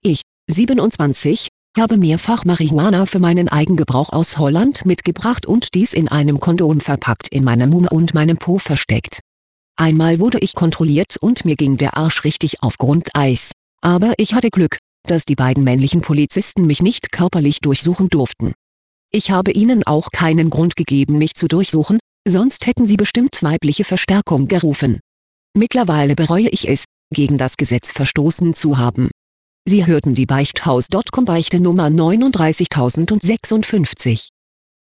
Ich, 27, habe mehrfach Marihuana für meinen Eigengebrauch aus Holland mitgebracht und dies in einem Kondom verpackt in meinem Mund und meinem Po versteckt. Einmal wurde ich kontrolliert und mir ging der Arsch richtig auf Grundeis. Aber ich hatte Glück, dass die beiden männlichen Polizisten mich nicht körperlich durchsuchen durften. Ich habe ihnen auch keinen Grund gegeben, mich zu durchsuchen, sonst hätten sie bestimmt weibliche Verstärkung gerufen. Mittlerweile bereue ich es, gegen das Gesetz verstoßen zu haben. Sie hörten die Beichthaus.com Beichte Nummer 39056.